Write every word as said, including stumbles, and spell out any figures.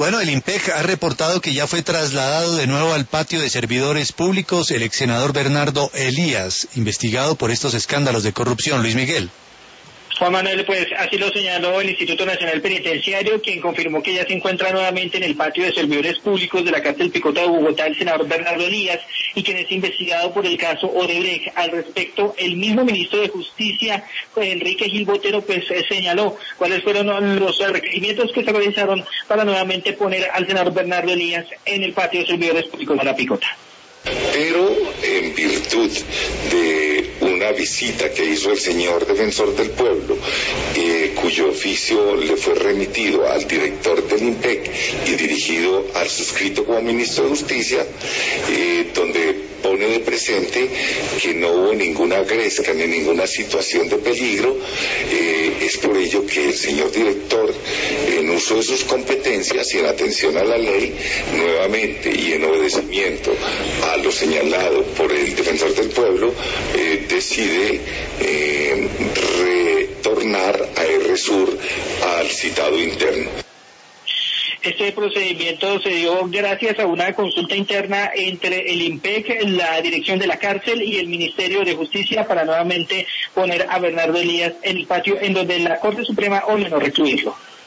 Bueno, el IMPEC ha reportado que ya fue trasladado de nuevo al patio de servidores públicos el ex senador Bernardo Elías, investigado por estos escándalos de corrupción. Luis Miguel. Juan Manuel, pues así lo señaló el Instituto Nacional Penitenciario, quien confirmó que ya se encuentra nuevamente en el patio de servidores públicos de la cárcel Picota de Bogotá el senador Bernardo Elías, y quien es investigado por el caso Odebrecht. Al respecto, el mismo ministro de Justicia, Enrique Gil Botero, pues eh, señaló cuáles fueron los requerimientos que se realizaron para nuevamente poner al senador Bernardo Elías en el patio de servidores públicos de la Picota. Pero en virtud de una visita que hizo el señor defensor del pueblo, eh, cuyo oficio le fue remitido al director del IMPEC y dirigido al suscrito como ministro de Justicia, eh, donde pone de presente que no hubo ninguna gresca ni ninguna situación de peligro, eh, es por ello que el señor director, en uso de sus competencias y en atención a la ley, nuevamente y en obedecimiento a lo señalado por el defensor del pueblo, eh, decide eh, retornar a Erresur al citado interno. Este procedimiento se dio gracias a una consulta interna entre el IMPEC, la dirección de la cárcel y el Ministerio de Justicia para nuevamente poner a Bernardo Elías en el patio en donde la Corte Suprema ordenó recluirlo.